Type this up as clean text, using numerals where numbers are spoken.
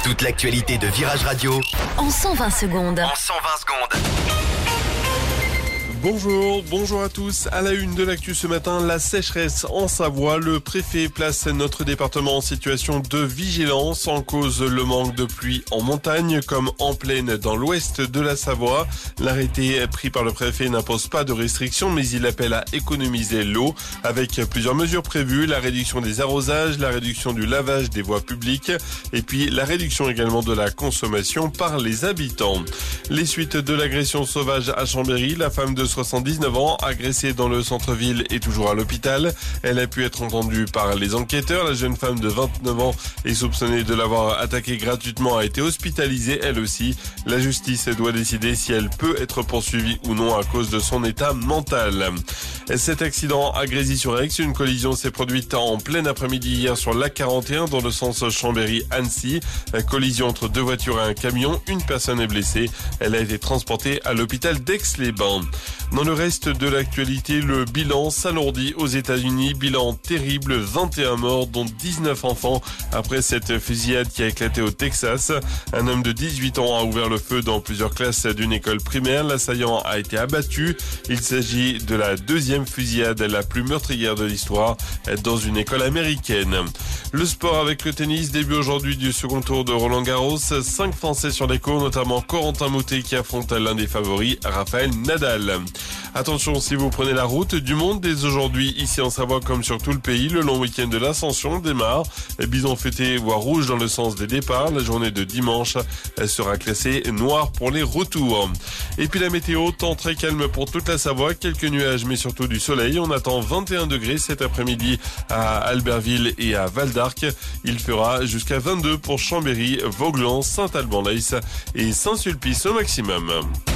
Toute l'actualité de Virage Radio en 120 secondes. Bonjour à tous. À la une de l'actu ce matin, la sécheresse en Savoie. Le préfet place notre département en situation de vigilance en cause le manque de pluie en montagne comme en plaine dans l'ouest de la Savoie. L'arrêté pris par le préfet n'impose pas de restrictions, mais il appelle à économiser l'eau avec plusieurs mesures prévues. La réduction des arrosages, la réduction du lavage des voies publiques et puis la réduction également de la consommation par les habitants. Les suites de l'agression sauvage à Chambéry, la femme de 79 ans, agressée dans le centre-ville, est toujours à l'hôpital. Elle a pu être entendue par les enquêteurs. La jeune femme de 29 ans est soupçonnée de l'avoir attaquée gratuitement, a été hospitalisée elle aussi. La justice doit décider si elle peut être poursuivie ou non à cause de son état mental. Cet accident à Grésy-sur-Aix, une collision s'est produite en plein après-midi hier sur l'A41 dans le sens Chambéry-Annecy. Collision entre deux voitures et un camion. Une personne est blessée. Elle a été transportée à l'hôpital d'Aix-les-Bains. Dans le reste de l'actualité, le bilan s'alourdit aux États-Unis. Bilan terrible, 21 morts, dont 19 enfants, après cette fusillade qui a éclaté au Texas. Un homme de 18 ans a ouvert le feu dans plusieurs classes d'une école primaire. L'assaillant a été abattu. Il s'agit de la deuxième fusillade la plus meurtrière de l'histoire dans une école américaine. Le sport avec le tennis, début aujourd'hui du second tour de Roland-Garros. 5 Français sur les cours, notamment Corentin Moutet qui affronte l'un des favoris, Rafael Nadal. Attention si vous prenez la route du monde dès aujourd'hui, ici en Savoie comme sur tout le pays, le long week-end de l'Ascension démarre. Bison fêté voie rouge dans le sens des départs. La journée de dimanche sera classée noire pour les retours. Et puis la météo, temps très calme pour toute la Savoie, quelques nuages mais surtout du soleil. On attend 21 degrés cet après-midi à Albertville et à Val d'Arc. Il fera jusqu'à 22 pour Chambéry, Vauglans, Saint-Alban-l'Aïs et Saint-Sulpice au maximum.